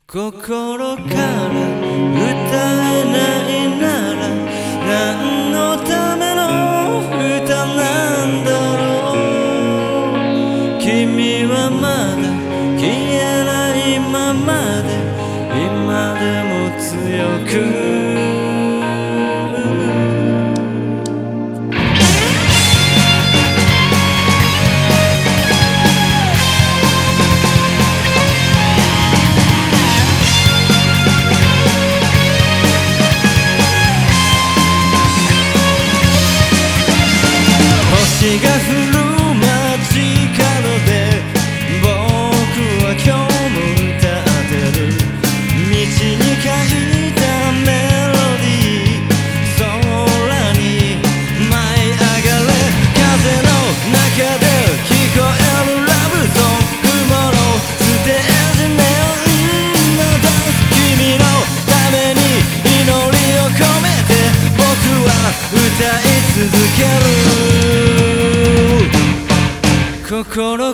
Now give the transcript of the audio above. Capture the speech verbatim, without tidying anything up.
心から歌えないなら何のための歌なんだろう。君はまだ消えないままで今でも強く星が降る街角で僕は今日も歌ってる。道に書いたメロディー空に舞い上がれ。風の中で聞こえるラブソング雲のステージネオンのダンス。君のために祈りを込めて僕は歌い続ける。心